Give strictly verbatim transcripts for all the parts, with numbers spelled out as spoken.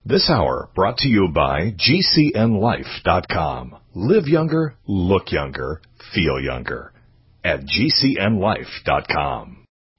This hour brought to you by G C N life dot com. Live younger, look younger, feel younger. At G C N life dot com.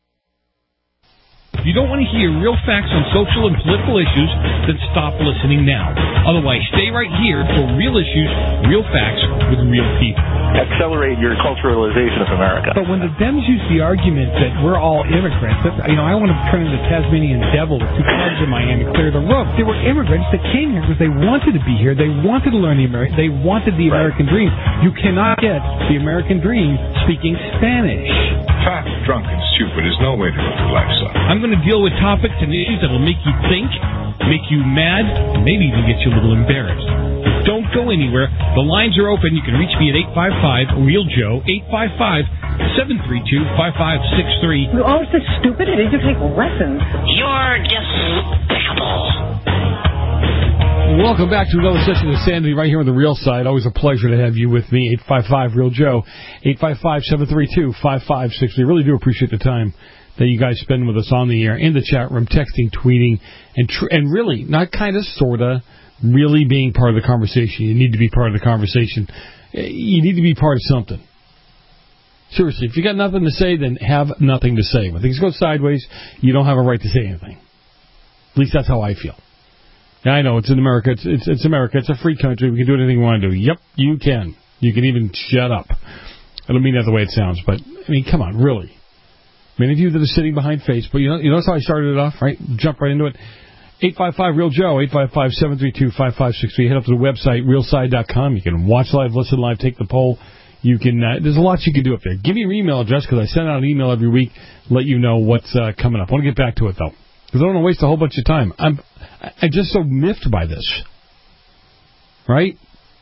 If you don't want to hear real facts on social and political issues, then stop listening now. Otherwise, stay right here for real issues, real facts with real people. Accelerate your culturalization of America. But when the Dems use the argument that we're all immigrants, that's, you know, I want to turn into Tasmanian devil with two clubs in my hand and clear the road. They were immigrants that came here because they wanted to be here. They wanted to learn the American. They wanted the American right. dream. You cannot get the American dream speaking Spanish. Fat, drunk, and stupid is no way to live your life, son. I'm going to deal with topics and issues that will make you think, make you mad, and maybe even get you a little embarrassed. Don't go anywhere. The lines are open. You can reach me at eight five five, real joe, eight five five, seven three two, five five six three. You're all so stupid. Did you take lessons? You're despicable. Welcome back to another session of Sanity right here on the Real Side. Always a pleasure to have you with me. eight five five, real joe, eight five five, seven three two, five five six three. Really do appreciate the time that you guys spend with us on the air, in the chat room, texting, tweeting, and tr- and really, not kind of, sort of, really being part of the conversation. You need to be part of the conversation. You need to be part of something. Seriously, if you got nothing to say, then have nothing to say. When things go sideways, you don't have a right to say anything. At least that's how I feel. Now, I know it's in America. It's, it's it's America. It's a free country. We can do anything we want to do. Yep, you can. You can even shut up. I don't mean that the way it sounds, but I mean, come on, really. Many of you that are sitting behind Facebook, you know, you notice how I started it off, right? Jump right into it. eight five five, real joe, eight five five, seven three two, five five six three. Head up to the website, real side dot com. You can watch live, listen live, take the poll. You can. Uh, there's a lot you can do up there. Give me your email address because I send out an email every week, let you know what's uh, coming up. I want to get back to it, though, because I don't want to waste a whole bunch of time. I'm, I'm just so miffed by this, right?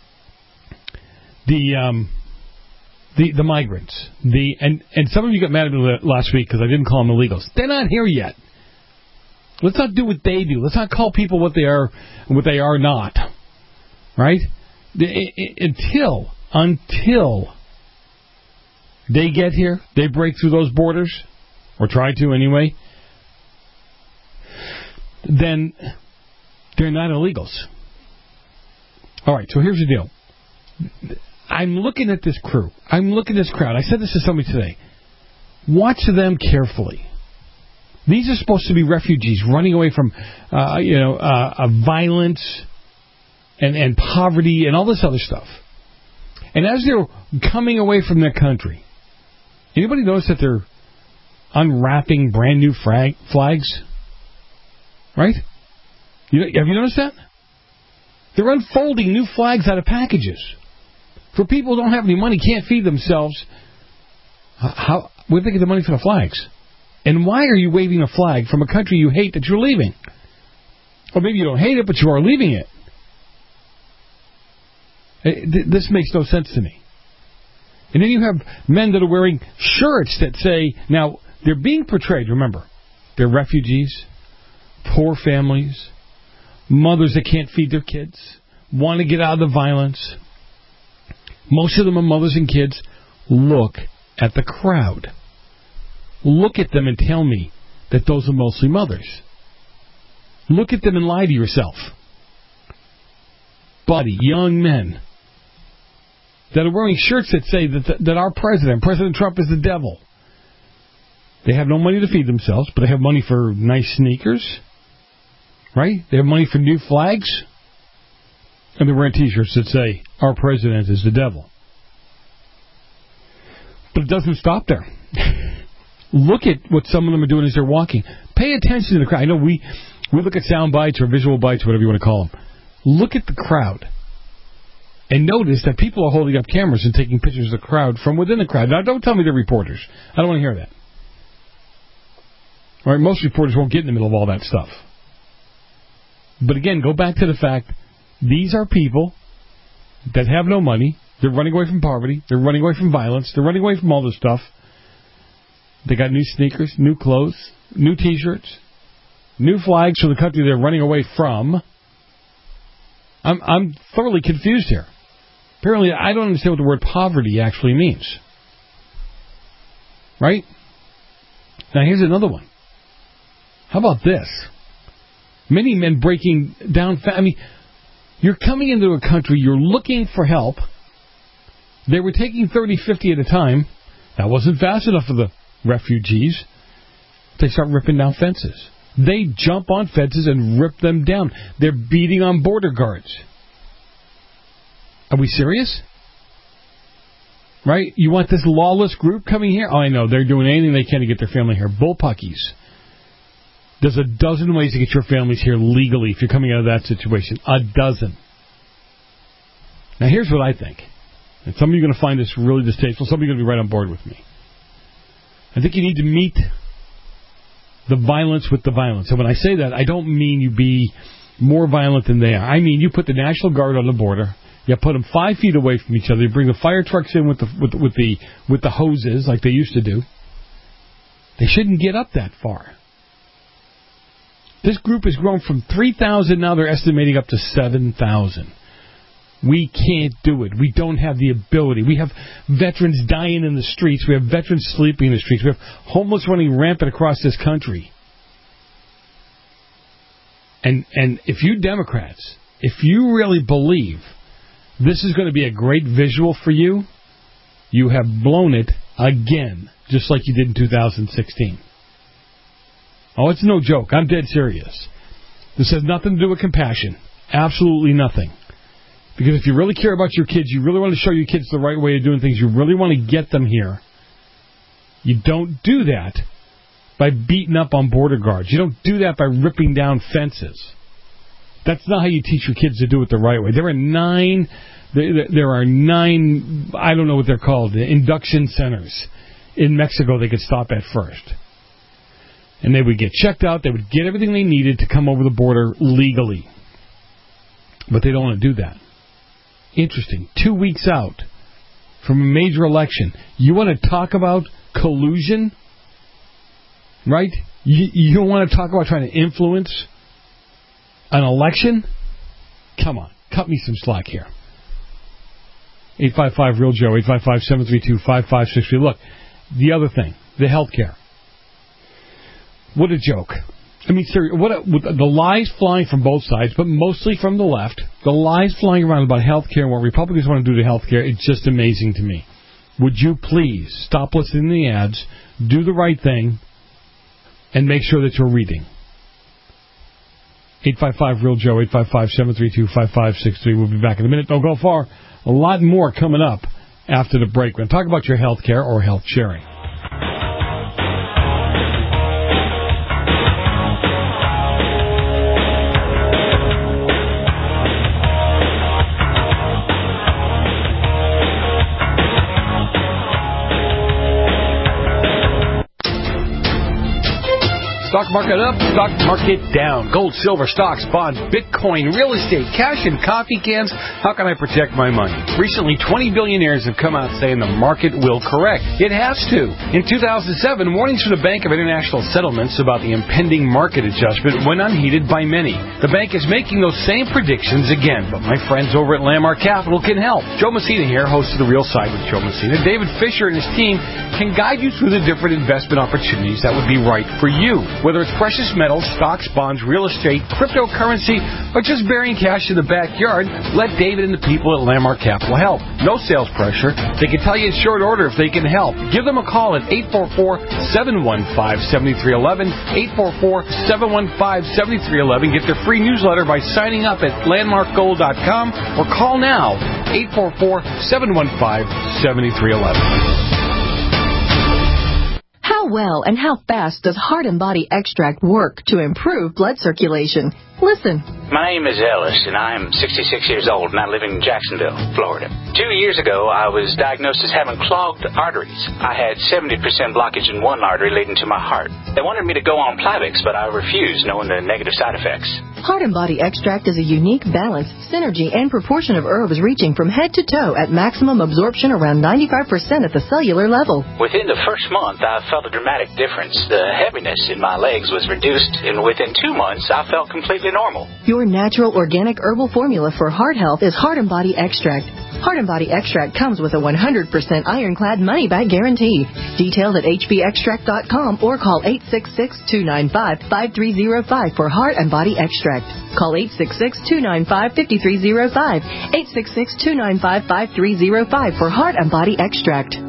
The um, the the migrants, the and and some of you got mad at me last week because I didn't call them illegals. They're not here yet. Let's not do what they do. Let's not call people what they are, what they are not. Right? Until, until they get here, they break through those borders, or try to anyway, then they're not illegals. All right, so here's the deal. I'm looking at this crew. I'm looking at this crowd. I said this to somebody today. Watch them carefully. These are supposed to be refugees running away from, uh, you know, uh, uh, violence and, and poverty and all this other stuff. And as they're coming away from their country, anybody notice that they're unwrapping brand new frag- flags? Right? You, have you noticed that? They're unfolding new flags out of packages. For people who don't have any money, can't feed themselves, how, where do they get the money for the flags? And why are you waving a flag from a country you hate that you're leaving? Or maybe you don't hate it, but you are leaving it. This makes no sense to me. And then you have men that are wearing shirts that say, now, they're being portrayed, remember, they're refugees, poor families, mothers that can't feed their kids, want to get out of the violence. Most of them are mothers and kids. Look at the crowd. Look at them and tell me that those are mostly mothers. Look at them and lie to yourself. Buddy, young men that are wearing shirts that say that, that our president, President Trump, is the devil. They have no money to feed themselves, but they have money for nice sneakers, right? They have money for new flags, and they're wearing T-shirts that say, our president is the devil. But it doesn't stop there. Look at what some of them are doing as they're walking. Pay attention to the crowd. I know we, we look at sound bites or visual bites, whatever you want to call them. Look at the crowd. And notice that people are holding up cameras and taking pictures of the crowd from within the crowd. Now, don't tell me they're reporters. I don't want to hear that. All right, most reporters won't get in the middle of all that stuff. But again, go back to the fact, these are people that have no money. They're running away from poverty. They're running away from violence. They're running away from all this stuff. They got new sneakers, new clothes, new T-shirts, new flags for the country they're running away from. I'm I'm thoroughly confused here. Apparently, I don't understand what the word poverty actually means. Right? Now, here's another one. How about this? Many men breaking down. Fa- I mean, you're coming into a country, you're looking for help. They were taking thirty, fifty at a time. That wasn't fast enough for the refugees. They start ripping down fences. They jump on fences and rip them down. They're beating on border guards. Are we serious? Right? You want this lawless group coming here? Oh, I know. They're doing anything they can to get their family here. Bullpuckies. There's a dozen ways to get your families here legally if you're coming out of that situation. A dozen. Now, here's what I think. And some of you are going to find this really distasteful. Some of you are going to be right on board with me. I think you need to meet the violence with the violence. And when I say that, I don't mean you be more violent than they are. I mean you put the National Guard on the border. You put them five feet away from each other. You bring the fire trucks in with the with, with the with the hoses like they used to do. They shouldn't get up that far. This group has grown from three thousand, now they're estimating up to seven thousand. We can't do it. We don't have the ability. We have veterans dying in the streets. We have veterans sleeping in the streets. We have homeless running rampant across this country. And and if you Democrats, if you really believe this is going to be a great visual for you, you have blown it again, just like you did in two thousand sixteen. Oh, it's no joke. I'm dead serious. This has nothing to do with compassion. Absolutely nothing. Because if you really care about your kids, you really want to show your kids the right way of doing things, you really want to get them here, you don't do that by beating up on border guards. You don't do that by ripping down fences. That's not how you teach your kids to do it the right way. There are nine, there, there are nine, I don't know what they're called, induction centers in Mexico they could stop at first. And they would get checked out. They would get everything they needed to come over the border legally. But they don't want to do that. Interesting. Two weeks out from a major election. You want to talk about collusion? Right? You, you don't want to talk about trying to influence an election? Come on. Cut me some slack here. eight five five real Joe, eight five five, seven three two, five five six three. Look, the other thing, the health care. What a joke. I mean, seriously, what a, with the lies flying from both sides, but mostly from the left, the lies flying around about health care and what Republicans want to do to health care, it's just amazing to me. Would you please stop listening to the ads, do the right thing, and make sure that you're reading? eight five five real Joe, eight five five, seven three two, five five six three. We'll be back in a minute. Don't go far. A lot more coming up after the break. We're going to talk about your health care or health sharing. Stock market up, stock market down. Gold, silver, stocks, bonds, Bitcoin, real estate, cash, and coffee cans. How can I protect my money? Recently, twenty billionaires have come out saying the market will correct. It has to. In two thousand seven, warnings from the Bank of International Settlements about the impending market adjustment went unheeded by many. The bank is making those same predictions again, but my friends over at Landmark Capital can help. Joe Messina here, host of The Real Side with Joe Messina. David Fisher and his team can guide you through the different investment opportunities that would be right for you. Whether it's precious metals, stocks, bonds, real estate, cryptocurrency, or just burying cash in the backyard, let David and the people at Landmark Capital help. No sales pressure. They can tell you in short order if they can help. Give them a call at eight four four, seven one five, seven three one one, eight four four, seven one five, seven three one one. Get their free newsletter by signing up at landmark gold dot com or call now, eight four four, seven one five, seven three one one. How well and how fast does Heart and Body Extract work to improve blood circulation? Listen. My name is Ellis, and I am sixty-six years old, and I live in Jacksonville, Florida. Two years ago, I was diagnosed as having clogged arteries. I had seventy percent blockage in one artery leading to my heart. They wanted me to go on Plavix, but I refused, knowing the negative side effects. Heart and Body Extract is a unique balance, synergy, and proportion of herbs reaching from head to toe at maximum absorption around ninety-five percent at the cellular level. Within the first month, I felt a dramatic difference. The heaviness in my legs was reduced, and within two months, I felt completely normal. Your natural organic herbal formula for heart health is Heart and Body Extract. Heart and Body Extract comes with a one hundred percent ironclad money-back guarantee. Details at h b extract dot com or call eight six six, two nine five, five three zero five for Heart and Body Extract. Call eight six six, two nine five, five three zero five, eight six six, two nine five, five three zero five for Heart and Body Extract.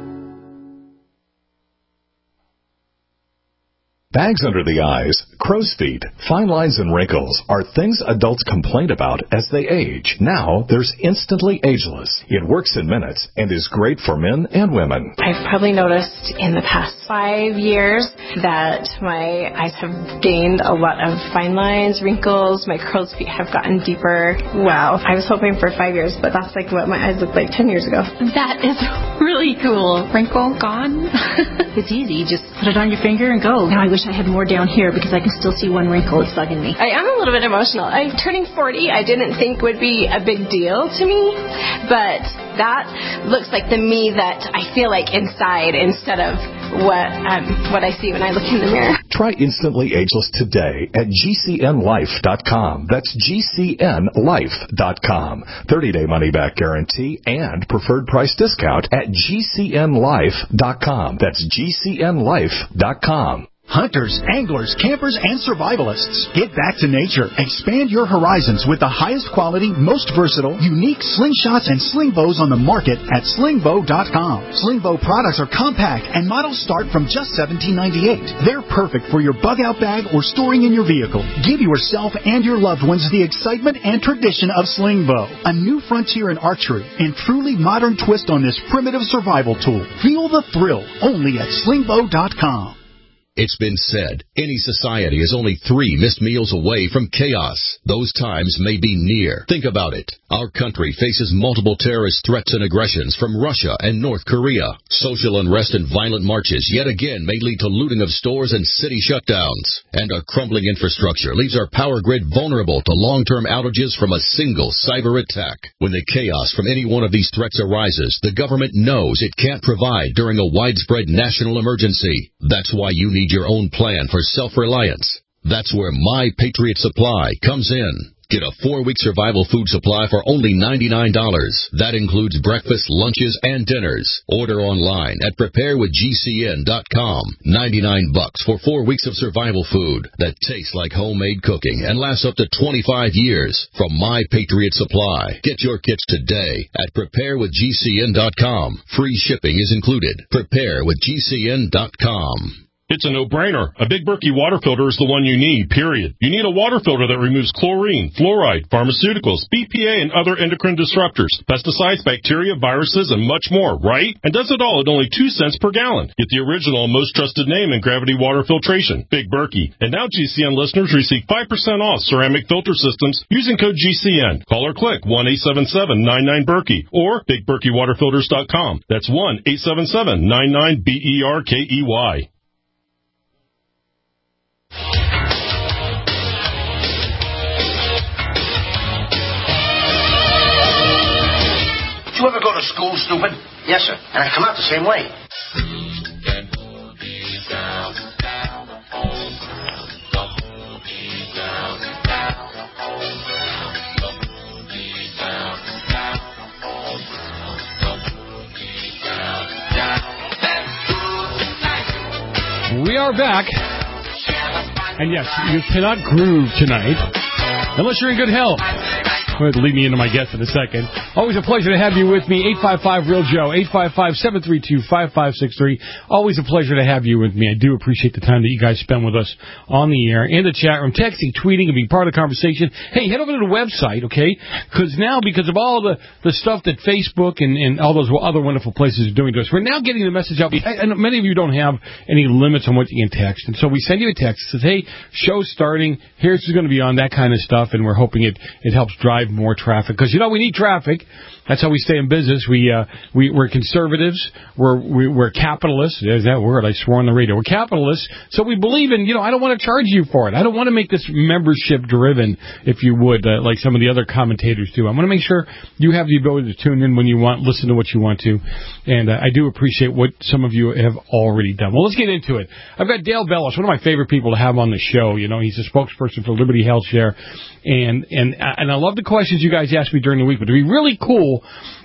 Bags under the eyes, crow's feet, fine lines and wrinkles are things adults complain about as they age. Now, there's Instantly Ageless. It works in minutes and is great for men and women. I've probably noticed in the past five years that my eyes have gained a lot of fine lines, wrinkles, my crow's feet have gotten deeper. Wow. I was hoping for five years, but that's like what my eyes looked like ten years ago. That is really cool. Wrinkle gone? It's easy. You just put it on your finger and go. Now I wish I had more down here because I can still see one wrinkle. It's bugging me. I am a little bit emotional. I'm turning forty. I didn't think would be a big deal to me, but that looks like the me that I feel like inside instead of what um, what I see when I look in the mirror. Try Instantly Ageless today at G C N life dot com. That's G C N life dot com. thirty-day money-back guarantee and preferred price discount at G C N life dot com. That's G C N life dot com. Hunters, anglers, campers, and survivalists. Get back to nature. Expand your horizons with the highest quality, most versatile, unique slingshots and sling bows on the market at sling bow dot com. Sling bow products are compact and models start from just seventeen ninety-eight. They're perfect for your bug-out bag or storing in your vehicle. Give yourself and your loved ones the excitement and tradition of sling bow. A new frontier in archery and truly modern twist on this primitive survival tool. Feel the thrill only at sling bow dot com. It's been said, any society is only three missed meals away from chaos. Those times may be near. Think about it. Our country faces multiple terrorist threats and aggressions from Russia and North Korea. Social unrest and violent marches yet again may lead to looting of stores and city shutdowns. And our crumbling infrastructure leaves our power grid vulnerable to long-term outages from a single cyber attack. When the chaos from any one of these threats arises, the government knows it can't provide during a widespread national emergency. That's why you need your own plan for self-reliance. That's where My Patriot Supply comes in. Get a four-week survival food supply for only ninety-nine dollars. That includes breakfast, lunches, and dinners. Order online at prepare with G C N dot com. ninety-nine bucks for four weeks of survival food that tastes like homemade cooking and lasts up to twenty-five years from My Patriot Supply. Get your kits today at prepare with G C N dot com. Free shipping is included. prepare with G C N dot com. It's a no-brainer. A Big Berkey water filter is the one you need, period. You need a water filter that removes chlorine, fluoride, pharmaceuticals, B P A, and other endocrine disruptors, pesticides, bacteria, viruses, and much more, right? And does it all at only two cents per gallon. Get the original and most trusted name in gravity water filtration, Big Berkey. And now G C N listeners receive five percent off ceramic filter systems using code G C N. Call or click one eight seven seven nine nine Berkey or big berkey water filters dot com. That's one eight seven seven nine nine B E R K E Y. Did you ever go to school, stupid? Yes, sir. And I come out the same way. We are back. And yes, you cannot groove tonight unless you're in good health. Going to lead me into my guest in a second. Always a pleasure to have you with me. eight five five real Joe, eight five five, seven three two, five five six three. Always a pleasure to have you with me. I do appreciate the time that you guys spend with us on the air, in the chat room, texting, tweeting, and being part of the conversation. Hey, head over to the website, okay? Because now, because of all the, the stuff that Facebook and, and all those other wonderful places are doing to us, we're now getting the message out. And many of you don't have any limits on what you can text. And so we send you a text that says, hey, show's starting. Here's who's going to be on, that kind of stuff. And we're hoping it, it helps drive more traffic. Because, you know, we need traffic. That's how we stay in business. We, uh, we, we're conservatives. We're, we, we're capitalists. There's that word I swore on the radio. We're capitalists. So we believe in, you know, I don't want to charge you for it. I don't want to make this membership driven, if you would, uh, like some of the other commentators do. I want to make sure you have the ability to tune in when you want, listen to what you want to. And uh, I do appreciate what some of you have already done. Well, let's get into it. I've got Dale Bellis, one of my favorite people to have on the show. You know, he's a spokesperson for Liberty Health Share. And, and, and I love the question. questions you guys ask me during the week, but it'd be really cool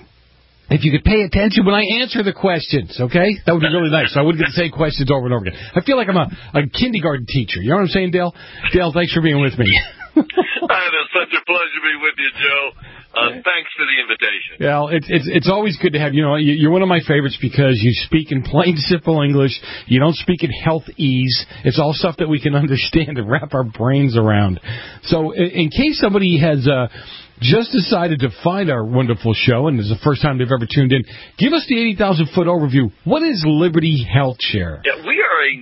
if you could pay attention when I answer the questions, okay? That would be really nice. So I wouldn't get the same questions over and over again. I feel like I'm a, a kindergarten teacher. You know what I'm saying, Dale? Dale, thanks for being with me. It is such a pleasure being with you, Joe. Uh, thanks for the invitation. Well, it's it's it's always good to have you. Know, you're one of my favorites because you speak in plain, simple English. You don't speak in health ease. It's all stuff that we can understand and wrap our brains around. So, in case somebody has uh, just decided to find our wonderful show and it's the first time they've ever tuned in, give us the eighty thousand foot overview. What is Liberty Health Share? Yeah, we are a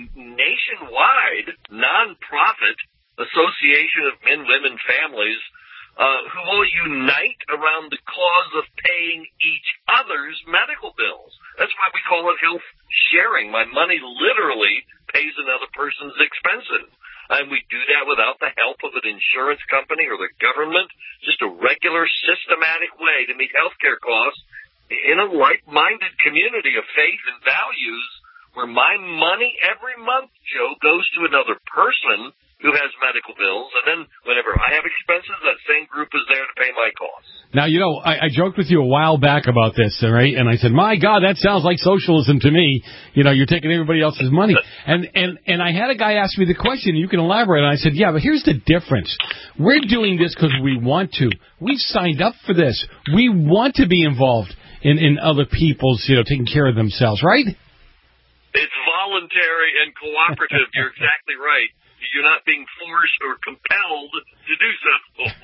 nationwide nonprofit association of men, women, families uh, who will unite around the cause of paying each other's medical bills. That's why we call it health sharing. My money literally pays another person's expenses. And we do that without the help of an insurance company or the government, just a regular, systematic way to meet healthcare costs in a like-minded community of faith and values where my money every month, Joe, goes to another person who has medical bills, and then whenever I have expenses, that same group is there to pay my costs. Now, you know, I, I joked with you a while back about this, all right? And I said, my God, that sounds like socialism to me. You know, you're taking everybody else's money. And and and I had a guy ask me the question, you can elaborate. And I said, yeah, but here's the difference. We're doing this because we want to. We've signed up for this. We want to be involved in, in other people's, you know, taking care of themselves, right? It's voluntary and cooperative. You're exactly right. You're not being forced or compelled to do so.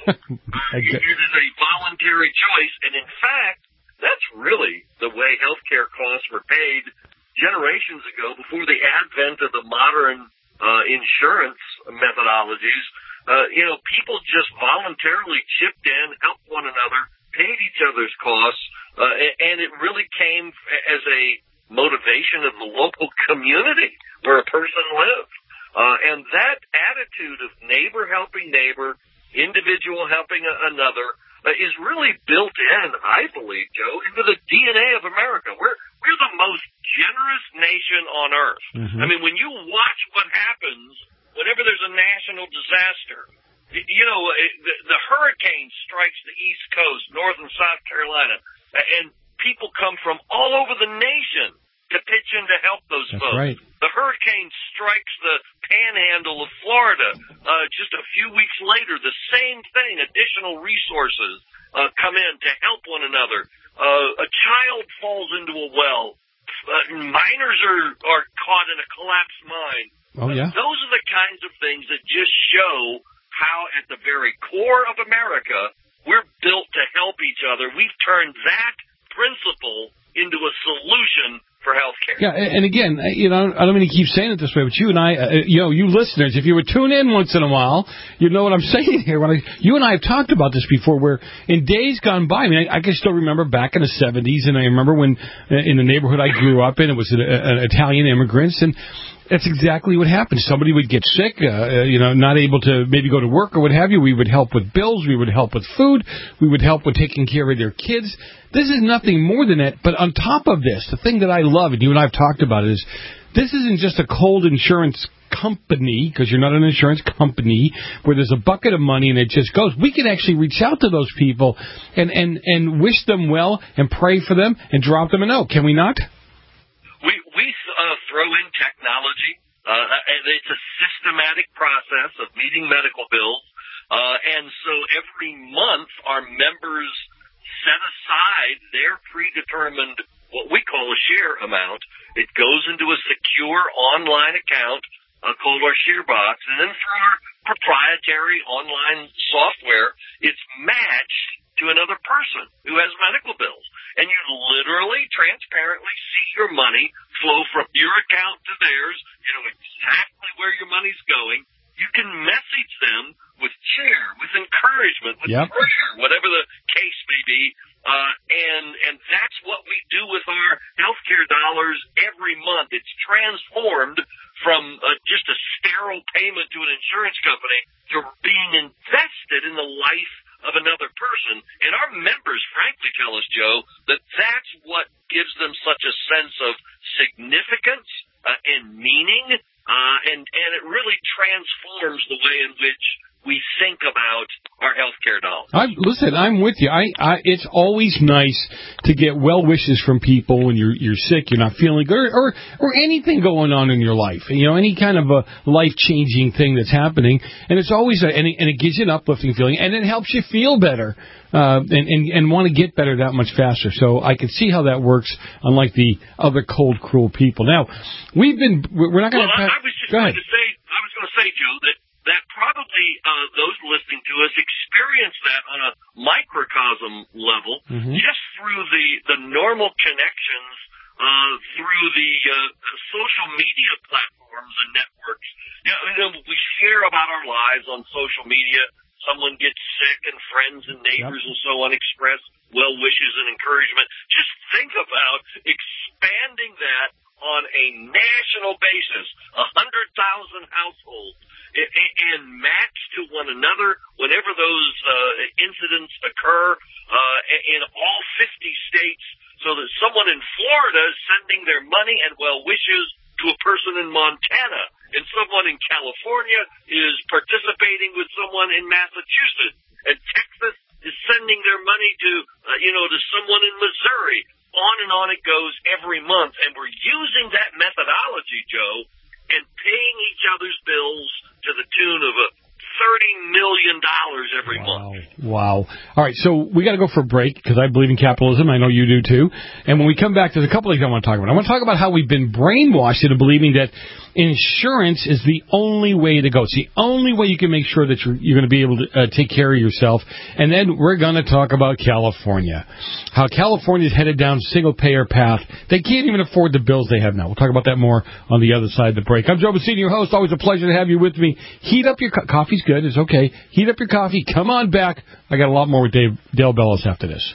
uh, it is a voluntary choice, and in fact, that's really the way healthcare costs were paid generations ago before the advent of the modern uh, insurance methodologies. Uh, you know, people just voluntarily chipped in, helped one another, paid each other's costs, uh, and it really came as a motivation of the local community where a person lived. Uh, and that attitude of neighbor helping neighbor, individual helping a- another, uh, is really built in, I believe, Joe, into the D N A of America. We're we're the most generous nation on earth. Mm-hmm. I mean, when you watch what happens whenever there's a national disaster, you know, the, the hurricane strikes the East Coast, North and South Carolina, and people come from all over the nation to pitch in to help those That's folks. Right. The hurricane strikes the panhandle of Florida. Uh, just a few weeks later, the same thing, additional resources uh, come in to help one another. Uh, a child falls into a well. Uh, miners are, are caught in a collapsed mine. Oh, yeah. Uh, those are the kinds of things that just show how at the very core of America, we're built to help each other. We've turned that principle into a solution for healthcare. Yeah, and again, you know, I don't mean to keep saying it this way, but you and I, uh, you know, you listeners, if you would tune in once in a while, you know what I'm saying here. When I, you and I have talked about this before, where in days gone by, I mean, I, I can still remember back in the seventies, and I remember when uh, in the neighborhood I grew up in, it was an, uh, Italian immigrants, and that's exactly what happened. Somebody would get sick, uh, you know, not able to maybe go to work or what have you. We would help with bills. We would help with food. We would help with taking care of their kids. This is nothing more than that. But on top of this, the thing that I love, and you and I have talked about it, is this isn't just a cold insurance company, because you're not an insurance company, where there's a bucket of money and it just goes. We can actually reach out to those people and, and, and wish them well and pray for them and drop them a note. Can we not? We we uh, throw in technology. Uh, it's a systematic process of meeting medical bills. Uh, and so every month our members set aside their predetermined, what we call a share amount. It goes into a secure online account uh, called our share box. And then through our proprietary online software, it's matched to another person who has medical bills. And you literally, transparently see your money flow from your account to theirs. You know exactly where your money's going. You can message them with cheer, with encouragement, with yep. prayer, whatever the case may be. Uh, and, and that's what we do with our healthcare dollars every month. It's transformed from uh, just a sterile payment to an insurance company to being invested in the life of another person. And our members, frankly, tell us, Joe, that that's what gives them such a sense of significance uh, and meaning, uh, and, and it really transforms the way in which we think about our healthcare dollars. I, listen, I'm with you. I, I, it's always nice to get well wishes from people when you're you're sick, you're not feeling good, or, or or anything going on in your life. You know, any kind of a life changing thing that's happening, and it's always a, and, it, and it gives you an uplifting feeling, and it helps you feel better. Uh, and, and, and want to get better that much faster. So I can see how that works, unlike the other cold, cruel people. Now, we've been, we're not going to... Well, I, I was just going to say, I was going to say, Joe, that, that probably uh, those listening to us experience that on a microcosm level, mm-hmm. just through the, the normal connections, uh, through the uh, social media platforms and networks. You know, you know, we share about our lives on social media. Someone gets sick and friends and neighbors yep. and so on express well wishes and encouragement. Just think about expanding that on a national basis, a hundred thousand households, and match to one another whenever those uh, incidents occur uh, in all fifty states, so that someone in Florida is sending their money and well wishes to a person in Montana, and someone in California is participating with someone in Massachusetts, and Texas is sending their money to, uh, you know, to someone in Missouri. On and on it goes every month, and we're using that methodology, Joe, and paying each other's bills to the tune of a thirty million dollars every wow. month. Wow. All right, so we got to go for a break because I believe in capitalism. I know you do, too. And when we come back, there's a couple of things I want to talk about. I want to talk about how we've been brainwashed into believing that insurance is the only way to go. It's the only way you can make sure that you're, you're going to be able to uh, take care of yourself. And then we're going to talk about California, how California's headed down a single-payer path. They can't even afford the bills they have now. We'll talk about that more on the other side of the break. I'm Joe Messina, your host. Always a pleasure to have you with me. Heat up your co- coffee's good. It's okay. Heat up your coffee. Come on back. I got a lot more with Dave, Dale Bellis after this.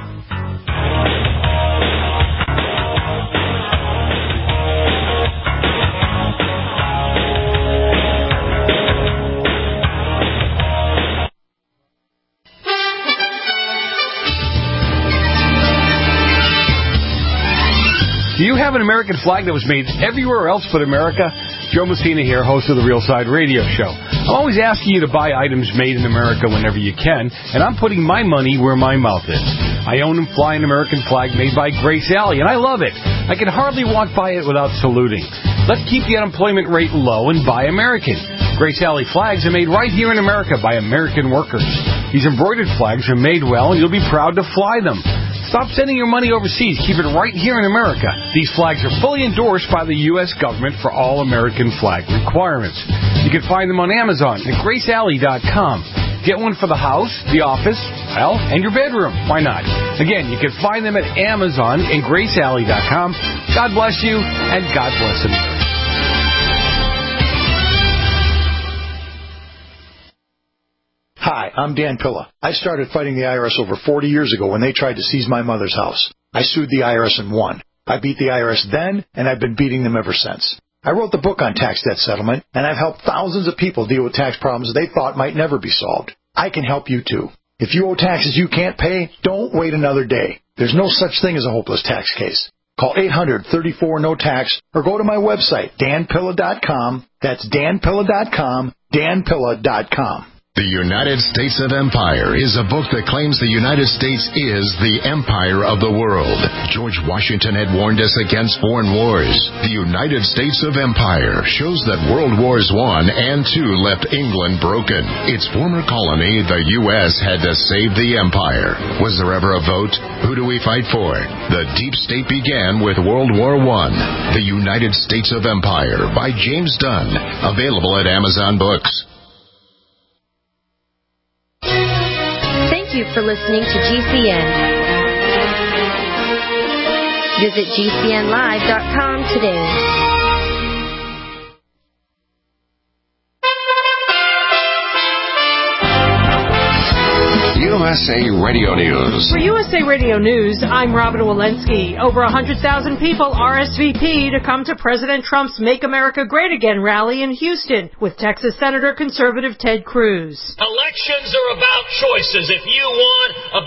Do you have an American flag that was made everywhere else but America? Joe Messina here, host of the Real Side Radio Show. I'm always asking you to buy items made in America whenever you can, and I'm putting my money where my mouth is. I own and fly an American flag made by Grace Alley, and I love it. I can hardly walk by it without saluting. Let's keep the unemployment rate low and buy American. Grace Alley flags are made right here in America by American workers. These embroidered flags are made well, and you'll be proud to fly them. Stop sending your money overseas. Keep it right here in America. These flags are fully endorsed by the U S government for all American flag requirements. You can find them on Amazon at grace alley dot com. Get one for the house, the office, well, and your bedroom. Why not? Again, you can find them at Amazon and grace alley dot com. God bless you, and God bless America. Hi, I'm Dan Pilla. I started fighting the I R S over forty years ago when they tried to seize my mother's house. I sued the I R S and won. I beat the I R S then, and I've been beating them ever since. I wrote the book on tax debt settlement, and I've helped thousands of people deal with tax problems they thought might never be solved. I can help you, too. If you owe taxes you can't pay, don't wait another day. There's no such thing as a hopeless tax case. Call eight hundred, thirty-four, N O T A X or go to my website, dan pilla dot com. That's dan pilla dot com, dan pilla dot com. The United States of Empire is a book that claims the United States is the empire of the world. George Washington had warned us against foreign wars. The United States of Empire shows that World Wars One and Two left England broken. Its former colony, the U S, had to save the empire. Was there ever a vote? Who do we fight for? The deep state began with World War One. The United States of Empire by James Dunn. Available at Amazon Books. Thank you for listening to G C N. Visit G C N live dot com today. U S A Radio News. For U S A Radio News, I'm Robin Walensky. Over one hundred thousand people R S V P to come to President Trump's Make America Great Again rally in Houston with Texas Senator conservative Ted Cruz. Elections are about choices. If you want a big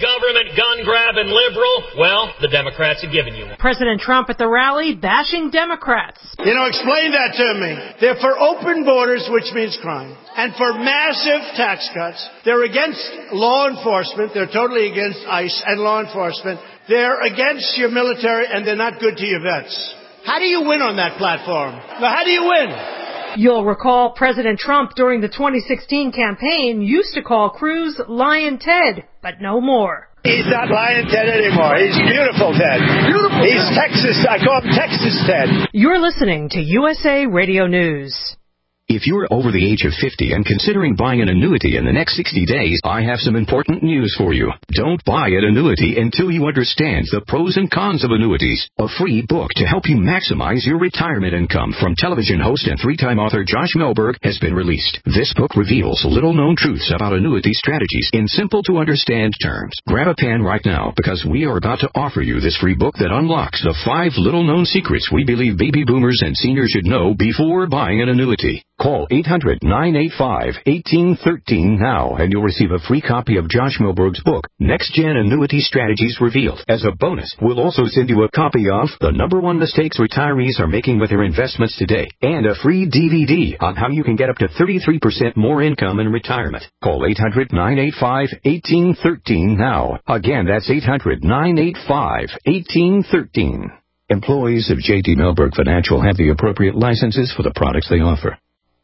government, gun grab, and liberal, well, the Democrats have given you one. President Trump at the rally bashing Democrats. You know, explain that to me. They're for open borders, which means crime, and for massive tax cuts. They're against law enforcement. They're totally against ICE and law enforcement. They're against your military, and they're not good to your vets. How do you win on that platform? Well, how do you win? You'll recall President Trump during the twenty sixteen campaign used to call Cruz Lion Ted, but no more. He's not Lion Ted anymore. He's beautiful Ted. Beautiful. He's Texas. I call him Texas Ted. You're listening to U S A Radio News. If you're over the age of fifty and considering buying an annuity in the next sixty days, I have some important news for you. Don't buy an annuity until you understand the pros and cons of annuities. A free book to help you maximize your retirement income from television host and three-time author Josh Melberg has been released. This book reveals little-known truths about annuity strategies in simple-to-understand terms. Grab a pen right now because we are about to offer you this free book that unlocks the five little-known secrets we believe baby boomers and seniors should know before buying an annuity. Call eight hundred, nine eight five, one eight one three now and you'll receive a free copy of Josh Melberg's book, Next Gen Annuity Strategies Revealed. As a bonus, we'll also send you a copy of The Number One Mistakes Retirees Are Making with Their Investments Today and a free D V D on how you can get up to thirty-three percent more income in retirement. Call eight hundred, nine eight five, one eight one three now. Again, that's eight hundred, nine eight five, one eight one three. Employees of J D. Melberg Financial have the appropriate licenses for the products they offer.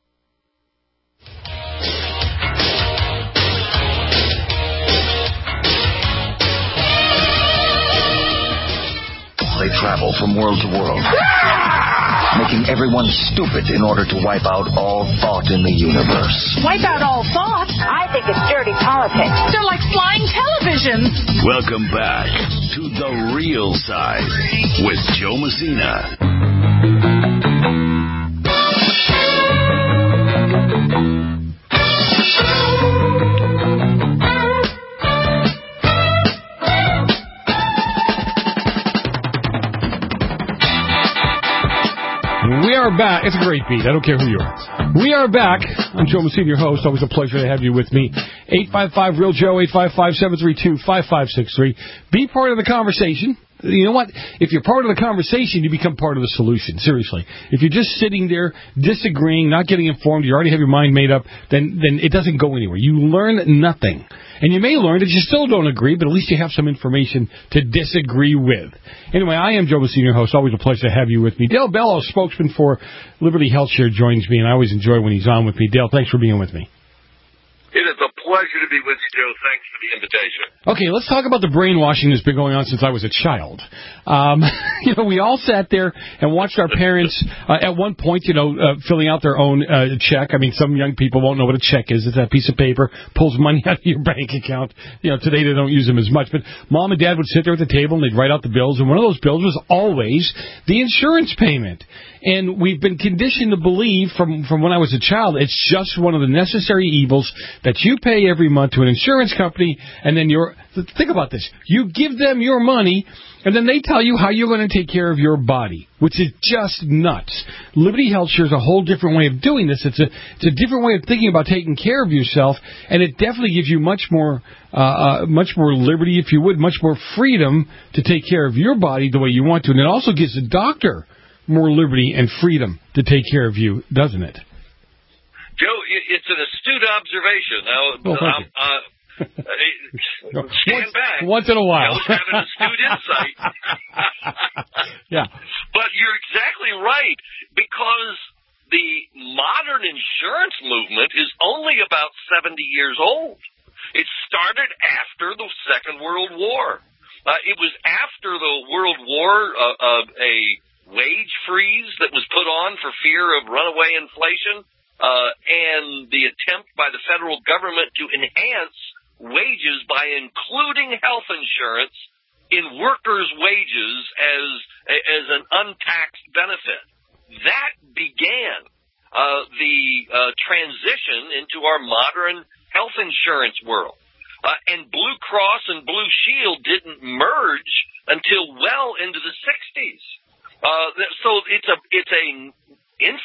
They travel from world to world, making everyone stupid in order to wipe out all thought in the universe. Wipe out all thought? I think it's dirty politics. They're like flying televisions. Welcome back to The Real Side with Joe Messina. We are back. It's a great beat. I don't care who you are. We are back. I'm Joe Messina, your host. Always a pleasure to have you with me. eight five five, real Joe, eight five five, seven three two, five five six three. Be part of the conversation. You know what? If you're part of the conversation, you become part of the solution. Seriously. If you're just sitting there disagreeing, not getting informed, you already have your mind made up, then then it doesn't go anywhere. You learn nothing. And you may learn that you still don't agree, but at least you have some information to disagree with. Anyway, I am Joe Messina, your host. Always a pleasure to have you with me. Dale Bellow, spokesman for Liberty HealthShare, joins me, and I always enjoy when he's on with me. Dale, thanks for being with me. It is a pleasure to be with you, Joe. Thanks for the invitation. Okay, let's talk about the brainwashing that's been going on since I was a child. Um, you know, we all sat there and watched our parents, uh, at one point, you know, uh, filling out their own uh, check. I mean, some young people won't know what a check is. It's that piece of paper, pulls money out of your bank account. You know, today they don't use them as much. But Mom and Dad would sit there at the table and they'd write out the bills, and one of those bills was always the insurance payment. And we've been conditioned to believe from, from when I was a child, it's just one of the necessary evils that you pay every month to an insurance company, and then you're, think about this, you give them your money, and then they tell you how you're going to take care of your body, which is just nuts. Liberty HealthShare is a whole different way of doing this. It's a, it's a different way of thinking about taking care of yourself, and it definitely gives you much more, uh, uh, much more liberty, if you would, much more freedom to take care of your body the way you want to, and it also gives the doctor more liberty and freedom to take care of you, doesn't it? Joe, it's an astute observation. Now, well, um, uh, stand once, back. Once in a while. You have an astute insight. Yeah. But you're exactly right, because the modern insurance movement is only about seventy years old. It started after the Second World War. Uh, it was after the World War uh, uh, a wage freeze that was put on for fear of runaway inflation, uh, and the attempt by the federal government to enhance wages by including health insurance in workers' wages as as an untaxed benefit. That began uh, the uh, transition into our modern health insurance world. Uh, and Blue Cross and Blue Shield didn't merge until well into the sixties. Uh, so it's a it's a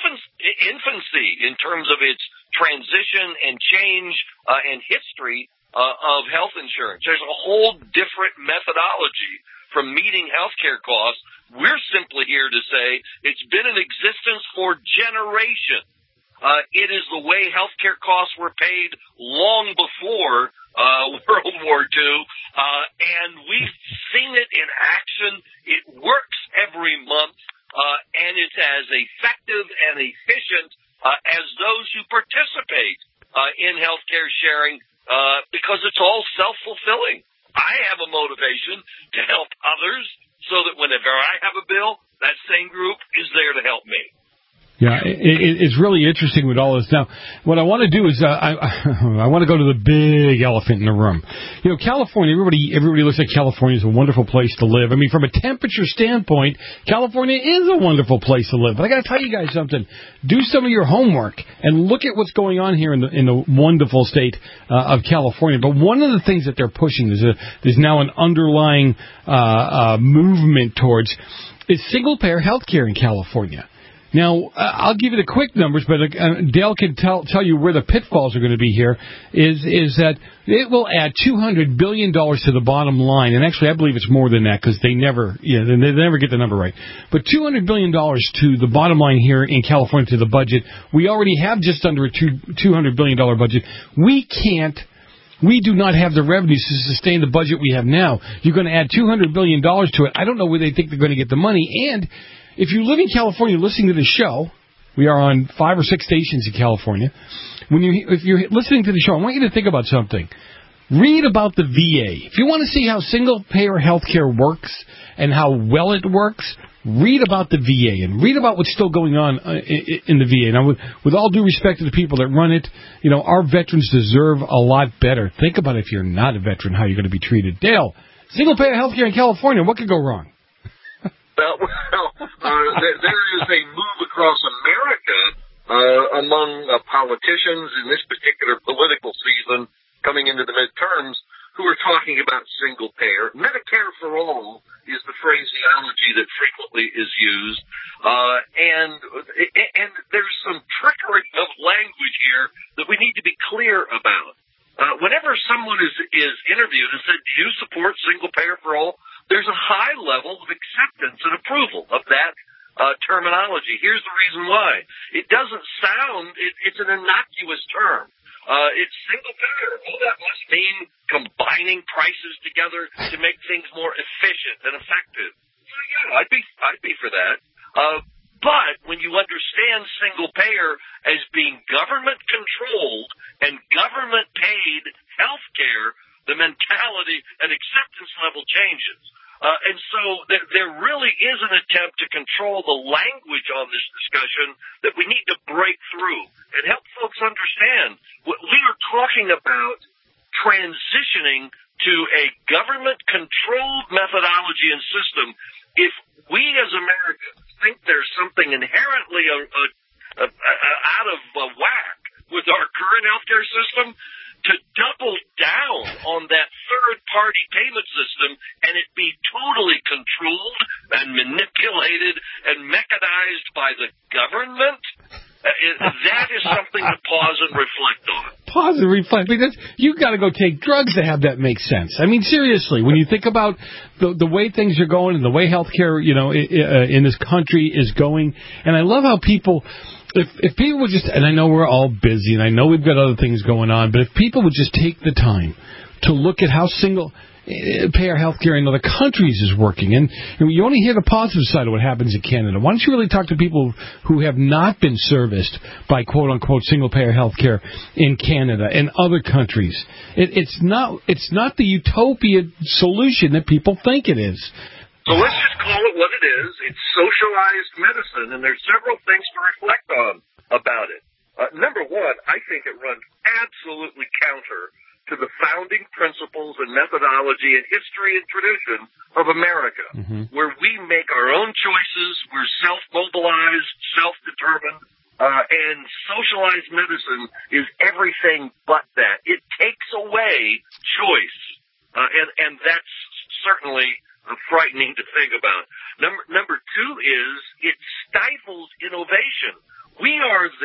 infancy in terms of its transition and change uh, and history uh, of health insurance. There's a whole different methodology from meeting healthcare costs. We're simply here to say it's been in existence for generations. Uh, it is the way healthcare costs were paid long before uh, World War Two, uh, and we've seen it in action. It works every month, uh, and it's as effective and efficient uh, as those who participate uh, in healthcare sharing uh, because it's all self-fulfilling. I have a motivation to help others so that whenever I have a bill, that same group is there to help me. Yeah, it, it, it's really interesting with all this. Now, what I want to do is uh, I I want to go to the big elephant in the room. You know, California, everybody everybody looks at California as a wonderful place to live. I mean, from a temperature standpoint, California is a wonderful place to live. But I got to tell you guys something. Do some of your homework and look at what's going on here in the in the wonderful state uh, of California. But one of the things that they're pushing, there's, a, there's now an underlying uh, uh, movement towards, is single-payer health care in California. Now, uh, I'll give you the quick numbers, but uh, Dale can tell tell you where the pitfalls are going to be here, is is that it will add two hundred billion dollars to the bottom line. And actually, I believe it's more than that because they never you know, they never get the number right. But two hundred billion dollars to the bottom line here in California to the budget. We already have just under a two hundred billion dollars budget. We can't. We do not have the revenues to sustain the budget we have now. You're going to add two hundred billion dollars to it. I don't know where they think they're going to get the money. And if you live in California listening to the show, we are on five or six stations in California. When you, if you're listening to the show, I want you to think about something. Read about the V A. If you want to see how single-payer health care works and how well it works, read about the V A and read about what's still going on in the V A. Now, with, with all due respect to the people that run it, you know, our veterans deserve a lot better. Think about if you're not a veteran, how you're going to be treated. Dale, single-payer health care in California, what could go wrong? Well, well uh, there, there is a move across America uh, among uh, politicians in this particular political season coming into the midterms who are talking about single payer. Medicare for all is the phraseology that frequently is used, uh, and and there's some trickery of language here that we need to be clear about. Uh, whenever someone is is interviewed and said, "Do you support single payer for all?" there's a high level of acceptance and approval of that uh, terminology. Here's the reason why. It doesn't sound, it, it's an innocuous term. Uh, it's single payer. Well, that must mean combining prices together to make things more efficient and effective. So, yeah, I'd be, I'd be for that. Uh, but when you understand single payer as being government controlled and government paid health care, the mentality and acceptance level changes. Uh, and so there, there really is an attempt to control the language on this discussion that we need to break through and help folks understand. We are talking about transitioning to a government-controlled methodology and system. If we as Americans think there's something inherently a, a, a, a, out of a whack with our current healthcare system, to double down on that third-party payment system and it be totally controlled and manipulated and mechanized by the government, uh, that is something to pause and reflect on. Pause and reflect. Because you've got to go take drugs to have that make sense. I mean, seriously, when you think about the, the way things are going and the way healthcare, you know, in this country is going, and I love how people... If if people would just, and I know we're all busy, and I know we've got other things going on, but if people would just take the time to look at how single-payer health care in other countries is working, and, and you only hear the positive side of what happens in Canada. Why don't you really talk to people who have not been serviced by quote-unquote single-payer health care in Canada and other countries? It, it's not it's not the utopia solution that people think it is. So let's just call it what it is. It's socialized medicine, and there's several things to reflect on about it. Uh, number one, I think it runs absolutely counter to the founding principles and methodology and history and tradition of America, mm-hmm. where we make our own choices, we're self-mobilized, self-determined, uh, and socialized medicine is everything but that. It takes away choice, uh, and, and that's certainly... Uh, frightening to think about. Number number two is it stifles innovation. We are the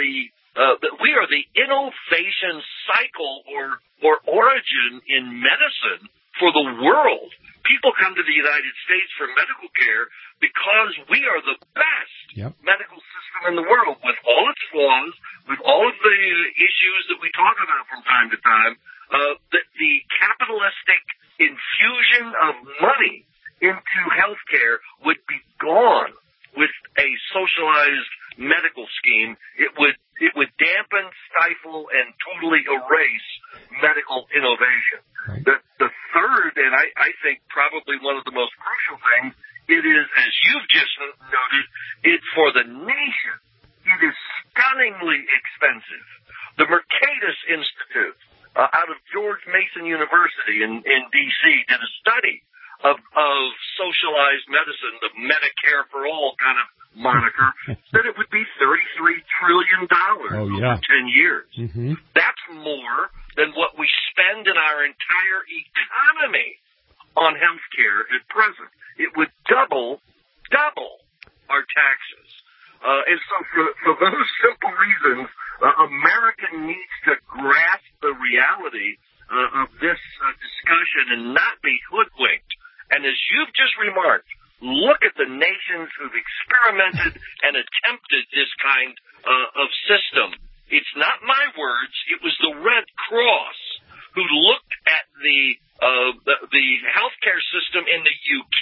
Uh, that we are the innovation cycle or or origin in medicine for the world. People come to the United States for medical care because we are the best yep. medical system in the world, with all its flaws, with all of the issues that we talk about from time to time. Uh, the, the capitalistic infusion of money into healthcare would be gone with a socialized medical scheme. It would it would dampen, stifle, and totally erase medical innovation. Right. The the third, and I, I think probably one of the most crucial things, it is, as you've just noted, it's for the nation. It is stunningly expensive. The Mercatus Institute uh, out of George Mason University in, in D C did a study of, of socialized medicine, the Medicare for all kind of moniker, said it would be thirty-three trillion dollars oh, yeah. over ten years. Mm-hmm. That's more than what we spend in our entire economy on health care at present. It would double, double our taxes. Uh, and so for, for those simple reasons, uh, America needs to grasp the reality uh, of this uh, discussion and not be hoodwinked. And as you've just remarked, look at the nations who've experimented and attempted this kind uh, of system. It's not my words. It was the Red Cross who looked at the uh, the, the healthcare system in the U K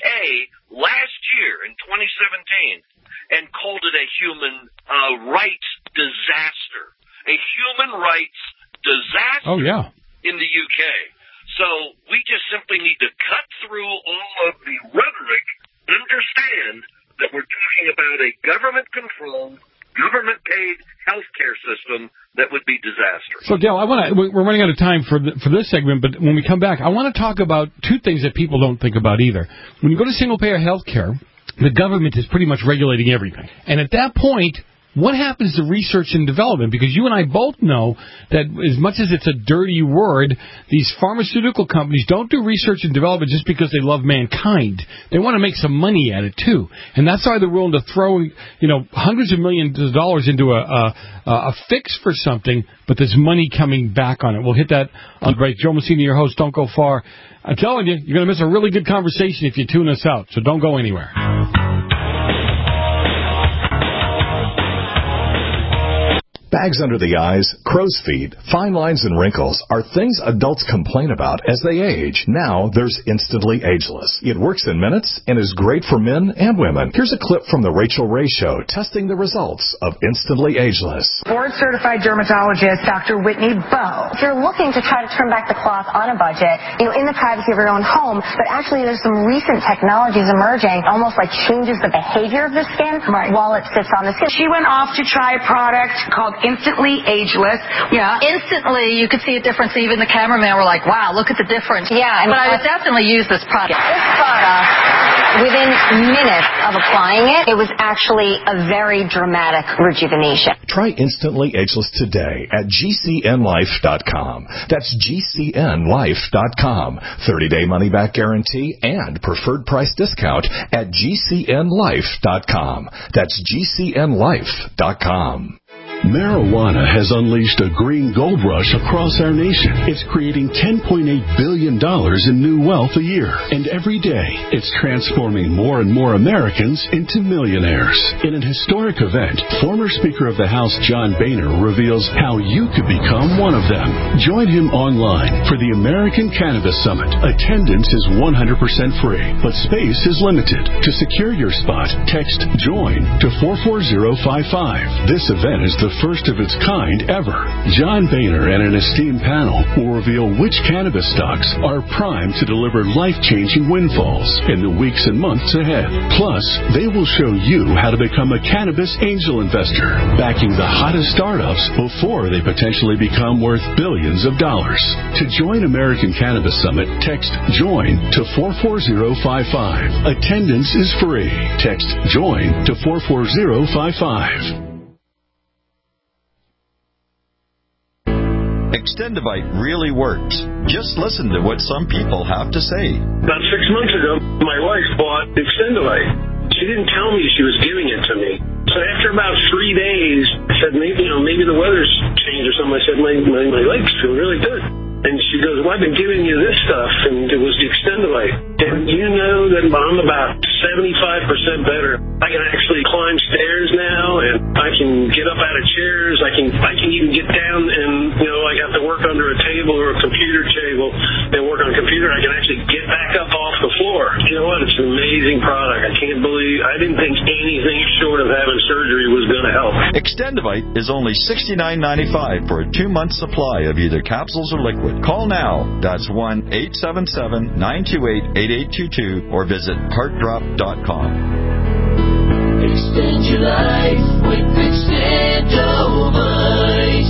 last year in twenty seventeen and called it a human uh, rights disaster. A human rights disaster oh, yeah. in the U K. So we just simply need to cut through all of the rhetoric, understand that we're talking about a government-controlled, government-paid healthcare system that would be disastrous. So, Dale, I want to. We're running out of time for the, for this segment, but when we come back, I want to talk about two things that people don't think about either. When you go to single-payer healthcare, the government is pretty much regulating everything, and at that point, what happens to research and development? Because you and I both know that as much as it's a dirty word, these pharmaceutical companies don't do research and development just because they love mankind. They want to make some money at it, too. And that's why they're willing to throw, you know, hundreds of millions of dollars into a, a, a fix for something, but there's money coming back on it. We'll hit that on the break. Joe Messina, your host. Don't go far. I'm telling you, you're going to miss a really good conversation if you tune us out, so don't go anywhere. Bags under the eyes, crow's feet, fine lines, and wrinkles are things adults complain about as they age. Now there's Instantly Ageless. It works in minutes and is great for men and women. Here's a clip from the Rachel Ray Show testing the results of Instantly Ageless. Board-certified dermatologist Doctor Whitney Bowe. If you're looking to try to trim back the cloth on a budget, you know, in the privacy of your own home, but actually there's some recent technologies emerging, almost like changes the behavior of the skin right. while it sits on the skin. She went off to try a product called Instantly Ageless. Yeah, instantly you could see a difference. Even the cameraman were like, wow, look at the difference. Yeah. And but I would definitely use this product. This product, within minutes of applying it, it was actually a very dramatic rejuvenation. Try Instantly Ageless today at G C N life dot com. That's G C N life dot com. thirty-day money-back guarantee and preferred price discount at G C N life dot com. That's G C N life dot com. Marijuana has unleashed a green gold rush across our nation. It's creating ten point eight billion dollars in new wealth a year. And every day, it's transforming more and more Americans into millionaires. In an historic event, former Speaker of the House John Boehner reveals how you could become one of them. Join him online for the American Cannabis Summit. Attendance is one hundred percent free, but space is limited. To secure your spot, text JOIN to four four zero five five. This event is the the first of its kind ever. John Boehner and an esteemed panel will reveal which cannabis stocks are primed to deliver life-changing windfalls in the weeks and months ahead. Plus, they will show you how to become a cannabis angel investor, backing the hottest startups before they potentially become worth billions of dollars. To join American Cannabis Summit, text JOIN to four four zero five five. Attendance is free. Text JOIN to four four zero five five. Extendivite really works. Just listen to what some people have to say. About six months ago, my wife bought Extendivite. She didn't tell me she was giving it to me. So after about three days, I said, maybe, you know, maybe the weather's changed or something. I said, my, my, my legs feel really good. And she goes, well, I've been giving you this stuff, and it was the Extendivite. And you know that I'm about seventy-five percent better. I can actually climb stairs now, and I can get up out of chairs. I can I can even get down and, you know, I have to work under a table or a computer table and work on a computer. I can actually get back up off the floor. You know what? It's an amazing product. I can't believe, I didn't think anything short of having surgery was going to help. Extendivite is only sixty-nine ninety-five for a two-month supply of either capsules or liquid. Call now. That's one eight seven seven, nine two eight, eight eight two two or visit heart drop dot com. Extend your life with Extendivite.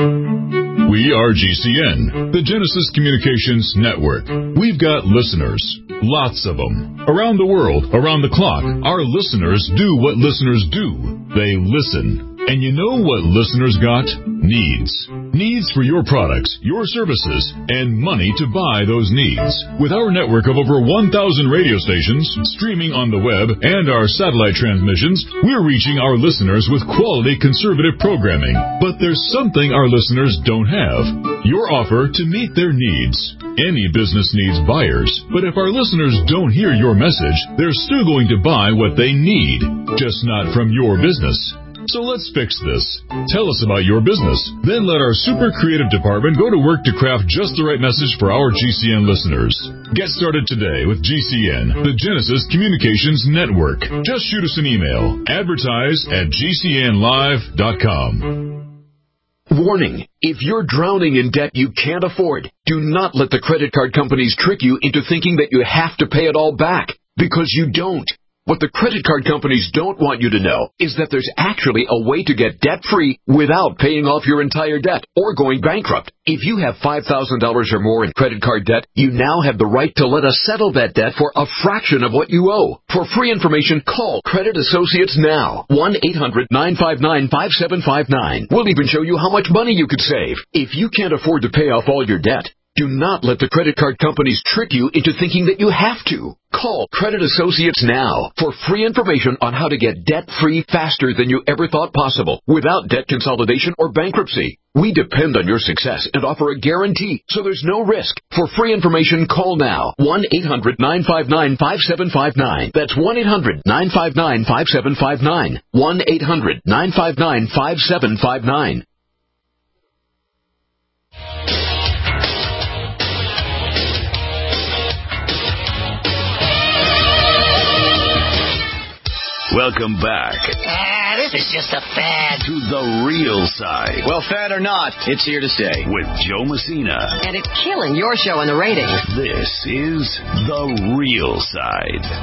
We are G C N, the Genesis Communications Network. We've got listeners, lots of them. Around the world, around the clock, our listeners do what listeners do. They listen. And you know what listeners got? Needs. Needs for your products, your services, and money to buy those needs. With our network of over one thousand radio stations, streaming on the web, and our satellite transmissions, we're reaching our listeners with quality conservative programming. But there's something our listeners don't have. Your offer to meet their needs. Any business needs buyers, but if our listeners don't hear your message, they're still going to buy what they need, just not from your business. So let's fix this. Tell us about your business. Then let our super creative department go to work to craft just the right message for our G C N listeners. Get started today with G C N, the Genesis Communications Network. Just shoot us an email. Advertise at G C N live dot com. Warning. If you're drowning in debt you can't afford, do not let the credit card companies trick you into thinking that you have to pay it all back, because you don't. What the credit card companies don't want you to know is that there's actually a way to get debt-free without paying off your entire debt or going bankrupt. If you have five thousand dollars or more in credit card debt, you now have the right to let us settle that debt for a fraction of what you owe. For free information, call Credit Associates now. one eight hundred, nine five nine, five seven five nine. We'll even show you how much money you could save. If you can't afford to pay off all your debt, do not let the credit card companies trick you into thinking that you have to. Call Credit Associates now for free information on how to get debt-free faster than you ever thought possible without debt consolidation or bankruptcy. We depend on your success and offer a guarantee, so there's no risk. For free information, call now. one eight hundred, nine five nine, five seven five nine. That's one eight hundred, nine five nine, five seven five nine. one eight hundred, nine five nine, five seven five nine. Welcome back. Ah, this is just a fad. To the real side. Well, fad or not, it's here to stay. With Joe Messina. And it's killing your show in the ratings. This is The Real Side.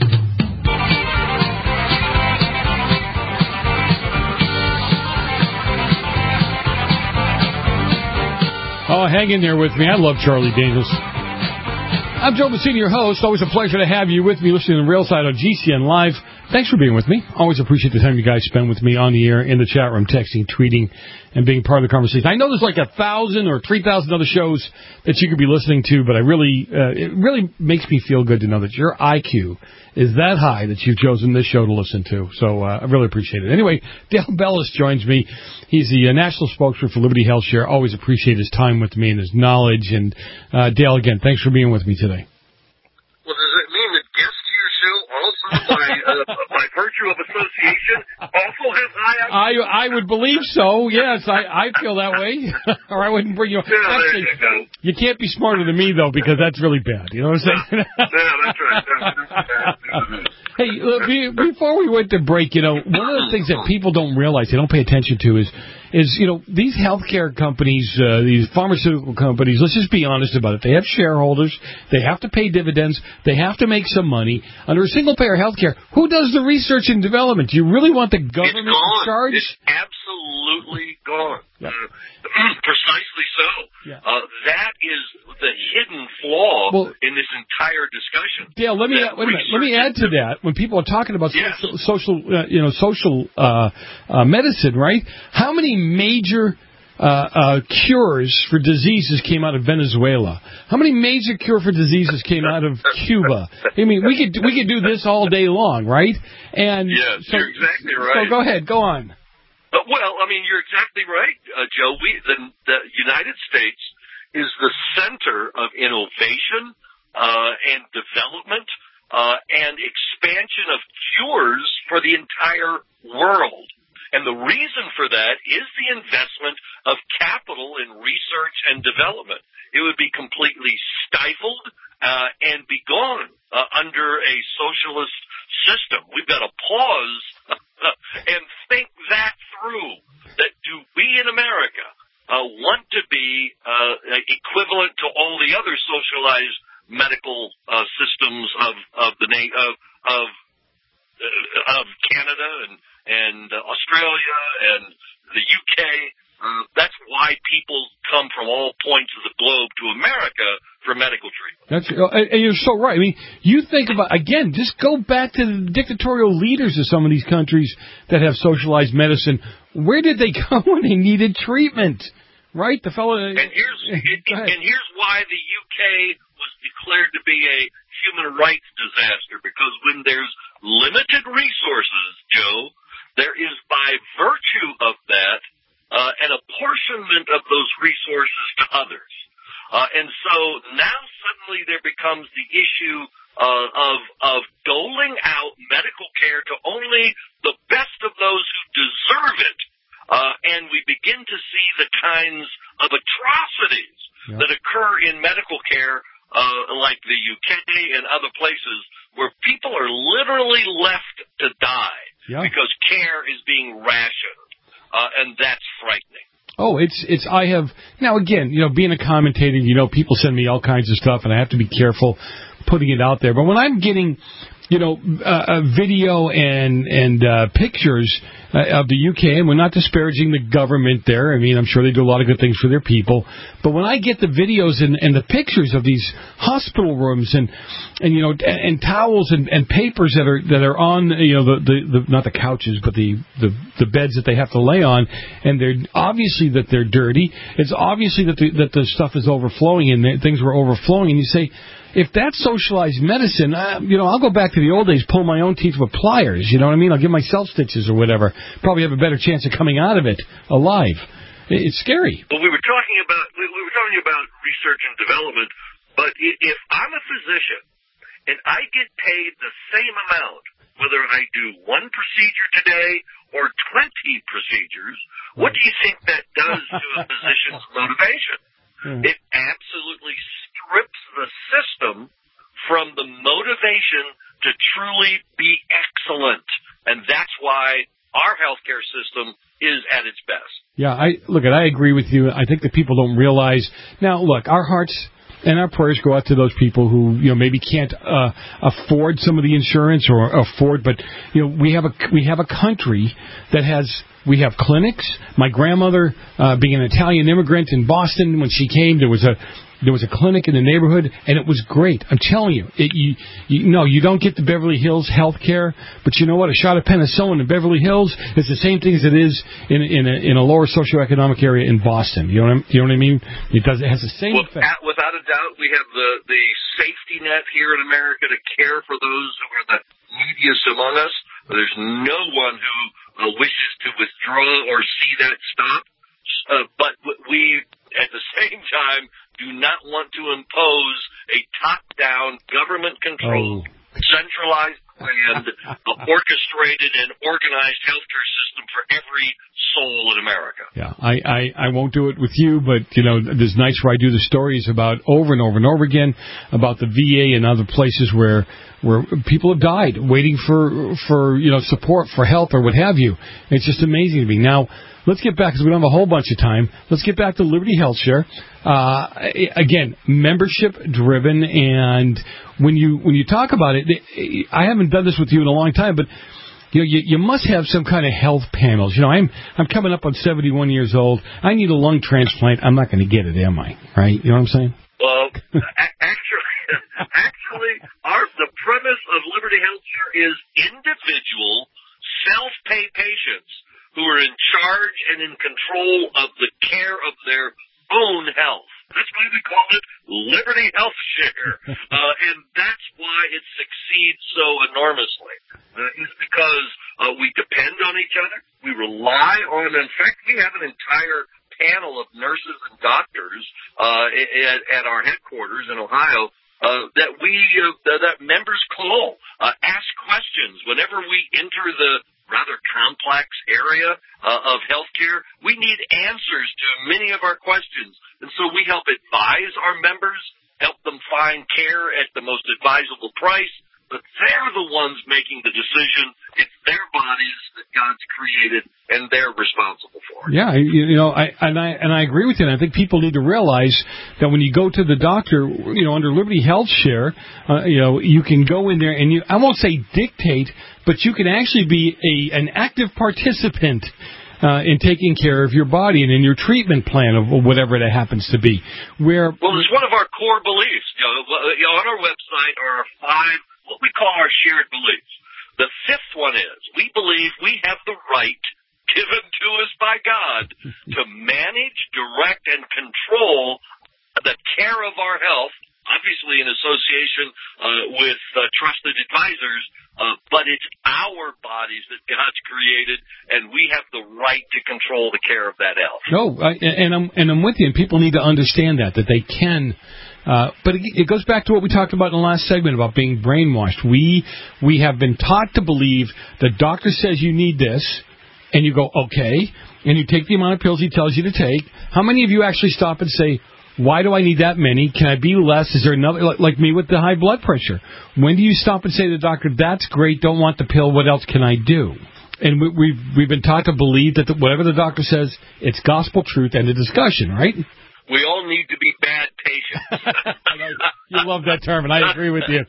Oh, hang in there with me. I love Charlie Daniels. I'm Joe Messina, your host. Always a pleasure to have you with me listening to The Real Side on G C N Live. Thanks for being with me. Always appreciate the time you guys spend with me on the air, in the chat room, texting, tweeting, and being part of the conversation. I know there's like a thousand or three thousand other shows that you could be listening to, but I really, uh, it really makes me feel good to know that your I Q is that high that you've chosen this show to listen to. So uh, I really appreciate it. Anyway, Dale Bellis joins me. He's the uh, national spokesman for Liberty Health Share. Always appreciate his time with me and his knowledge. And uh, Dale, again, thanks for being with me today. Well, does it mean that guests to your show also, by, uh, by virtue of association, also have high I Q? I I would believe so. Yes, I, I feel that way. Or I wouldn't bring you. Yeah, Actually, there you go. You can't be smarter than me though, because that's really bad. You know what I'm saying? Yeah, that's right. That's Hey, look, be, before we went to break, you know, one of the things that people don't realize, they don't pay attention to, is, is you know, these healthcare companies, uh, these pharmaceutical companies, let's just be honest about it. They have shareholders. They have to pay dividends. They have to make some money. Under a single-payer healthcare, who does the research and development? Do you really want the government it's gone. in charge? It's absolutely gone. Yeah. Uh, precisely so. Yeah. Uh, that is the hidden flaw well, in this entire discussion. Dale, let me that wait a minute. Let me add to that. When people are talking about yes. social, social uh, you know, social uh, uh, medicine, right? How many major uh, uh, cures for diseases came out of Venezuela? How many major cure for diseases came out of Cuba? I mean, we could we could do this all day long, right? And yes, so, you're exactly right. So go ahead, go on. Uh, well, I mean, you're exactly right, uh, Joe. We the, the United States is the center of innovation uh, and development uh, and expansion of cures for the entire world. And the reason for that is the investment of capital in research and development. It would be completely stifled uh, and be gone uh, under a socialist system. We've got to pause and think that through. That do we in America uh, want to be uh, equivalent to all the other socialized medical uh, systems of of the na- of of, uh, of Canada and and uh, Australia and the U K? Uh, that's why people come from all points of the globe to America for medical treatment. That's, and you're so right. I mean, you think about, again, just go back to the dictatorial leaders of some of these countries that have socialized medicine. Where did they go when they needed treatment? Right? The fellow. And here's and here's why the U K was declared to be a human rights disaster, because when there's limited resources, Joe, there is by virtue of that uh, an apportionment of those resources to others. Uh, and so now suddenly there becomes the issue uh, of of doling out medical care to only the best of those who deserve it. Uh, and we begin to see the kinds of atrocities yep. that occur in medical care, uh, like the U K and other places, where people are literally left to die yep. because care is being rationed, uh, and that's frightening. Oh, it's it's. I have now again, you know, being a commentator, you know, people send me all kinds of stuff, and I have to be careful putting it out there. But when I'm getting, you know, uh, video and and uh, pictures uh, of the U K, and we're not disparaging the government there. I mean, I'm sure they do a lot of good things for their people. But when I get the videos and, and the pictures of these hospital rooms and and you know and, and towels and, and papers that are that are on, you know, the, the, the not the couches but the, the the beds that they have to lay on, and they're obviously that they're dirty. It's obviously that the that the stuff is overflowing and things were overflowing, and you say, if that's socialized medicine, uh, you know, I'll go back to the old days, pull my own teeth with pliers, you know what I mean? I'll give myself stitches or whatever. Probably have a better chance of coming out of it alive. It's scary. Well, we were talking about we, we were talking about research and development, but if I'm a physician and I get paid the same amount, whether I do one procedure today or twenty procedures, right. what do you think that does to a physician's motivation? Mm. It absolutely strips the system from the motivation to truly be excellent. And that's why our healthcare system is at its best. Yeah, I look, I agree with you. I think that people don't realize. Now, look, our hearts and our prayers go out to those people who, you know, maybe can't uh, afford some of the insurance or afford, but, you know, we have a we have a country that has. We have clinics. My grandmother, uh, being an Italian immigrant in Boston, when she came, there was a there was a clinic in the neighborhood, and it was great. I'm telling you, it, you, you no, you don't get the Beverly Hills health care, but you know what? A shot of penicillin in Beverly Hills is the same thing as it is in in a, in a lower socioeconomic area in Boston. You know what I, you know what I mean? It does. It has the same well, effect. At, without a doubt, we have the the safety net here in America to care for those who are the neediest among us. There's no one who uh, wishes to withdraw or see that stop. Uh, but we, at the same time, do not want to impose a top-down, government-controlled, oh. centralized, planned, orchestrated, and organized healthcare system for every soul in America. Yeah, I, I, I won't do it with you, but, you know, there's nights where I do the stories about over and over and over again about the V A and other places where where people have died waiting for, for you know, support for help or what have you. It's just amazing to me. Now, let's get back, because we don't have a whole bunch of time. Let's get back to Liberty Health Share. Uh, again, membership-driven, and when you when you talk about it, I haven't done this with you in a long time, but you know, you, you must have some kind of health panels. You know, I'm I'm coming up on seventy-one years old. I need a lung transplant. I'm not going to get it, am I? Right? You know what I'm saying? Well, actually, actually, our the premise of Liberty Health Share is individual self-pay patients who are in charge and in control of the care care, uh, and that's why it succeeds so enormously. Uh, is because uh, we depend on each other. We rely on. In fact, we have an entire panel of nurses and doctors uh, at, at our headquarters in Ohio uh, that we uh, that members call, uh, ask questions whenever we enter the rather complex area uh, of healthcare. We need answers to many of our questions, and so we help advise our members, help them find care at the most advisable price. But they're the ones making the decision. It's their bodies that God's created, and they're responsible for it. Yeah, you, you know, I and I and I agree with you. And I think people need to realize that when you go to the doctor, you know, under Liberty Health Share, uh, you know, you can go in there and you, I won't say dictate, but you can actually be a an active participant Uh, in taking care of your body and in your treatment plan of whatever that happens to be. Where well, it's one of our core beliefs. You know, on our website are five what we call our shared beliefs. The fifth one is we believe we have the right given to us by God to manage, direct, and control the care of our health, obviously in association uh, with uh, trusted advisors, uh, but it's our bodies that God's created, and we have the right to control the care of that health. No, I, and I'm and I'm with you. And people need to understand that that they can. Uh, but it, it goes back to what we talked about in the last segment about being brainwashed. We we have been taught to believe the doctor says you need this, and you go okay, and you take the amount of pills he tells you to take. How many of you actually stop and say, why do I need that many? Can I be less? Is there another, like, like me with the high blood pressure? When do you stop and say to the doctor, that's great, don't want the pill, what else can I do? And we, we've, we've been taught to believe that the, whatever the doctor says, it's gospel truth and a discussion, right? We all need to be bad patients. You love that term, and I agree with you.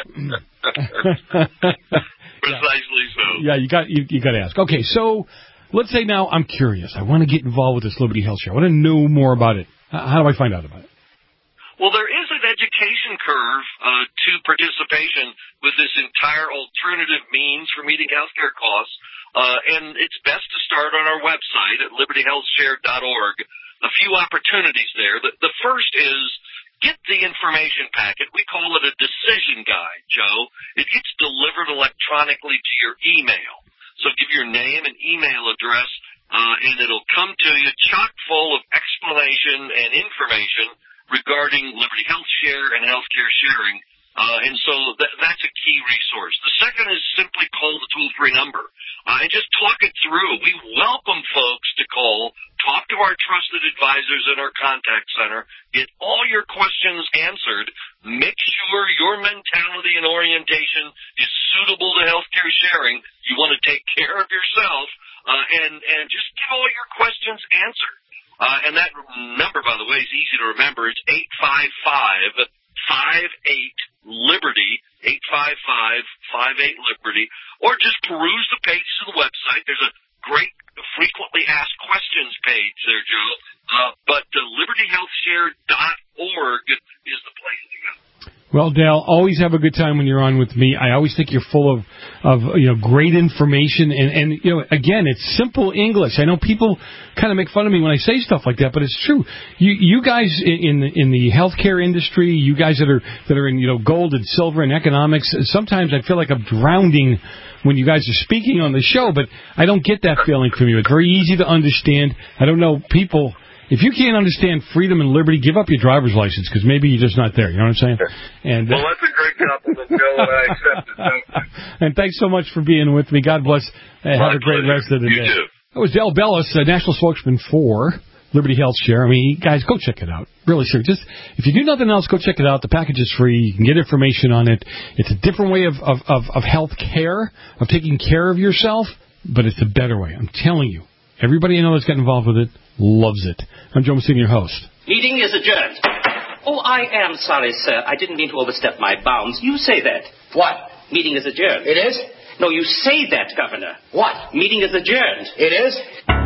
Precisely so. Yeah, you got you, you got to ask. Okay, so let's say now I'm curious. I want to get involved with this Liberty Health Share. I want to know more about it. How do I find out about it? Well, there is an education curve uh, to participation with this entire alternative means for meeting healthcare costs, uh, and it's best to start on our website at liberty health share dot org. A few opportunities there. The, the first is get the information packet. We call it a decision guide, Joe. It gets delivered electronically to your email. So give your name and email address, uh, and it'll come to you chock full of explanation and information regarding Liberty Health Share and healthcare sharing. Uh, and so th- that's a key resource. The second is simply call the toll-free number uh, and just talk it through. We welcome folks to call, talk to our trusted advisors in our contact center, get all your questions answered, make sure your mentality and orientation is suitable to healthcare sharing. You want to take care of yourself, uh, and, and just get all your questions answered. Uh, and that number, by the way, is easy to remember. It's eight five five, five eight, Liberty, eight five five, five eight, Liberty, or just peruse the pages of the website. There's a great frequently asked questions page there, Joe, uh, but uh, liberty health share dot org is the place to go. Well, Dale, always have a good time when you're on with me. I always think you're full of, of you know, great information. And, and, you know, again, it's simple English. I know people kind of make fun of me when I say stuff like that, but it's true. You you guys in the, in the healthcare industry, you guys that are that are in, you know, gold and silver and economics, sometimes I feel like I'm drowning when you guys are speaking on the show, but I don't get that feeling from you. It's very easy to understand. I don't know, people... If you can't understand freedom and liberty, give up your driver's license, because maybe you're just not there. You know what I'm saying? And, well, that's a great compliment, Joe, and I accept it. Thank you. And thanks so much for being with me. God bless. Uh, have a great pleasure. rest of the you day. Too. That was Dale Bellis, uh, national spokesman for Liberty Health Share. I mean, guys, go check it out. Really, sure. Just if you do nothing else, go check it out. The package is free. You can get information on it. It's a different way of of of, of health care, of taking care of yourself, but it's a better way. I'm telling you. Everybody I know that's got involved with it loves it. I'm Joe Messina, your host. Meeting is adjourned. Oh, I am sorry, sir. I didn't mean to overstep my bounds. You say that. What? Meeting is adjourned. It is? No, you say that, Governor. What? Meeting is adjourned. It is?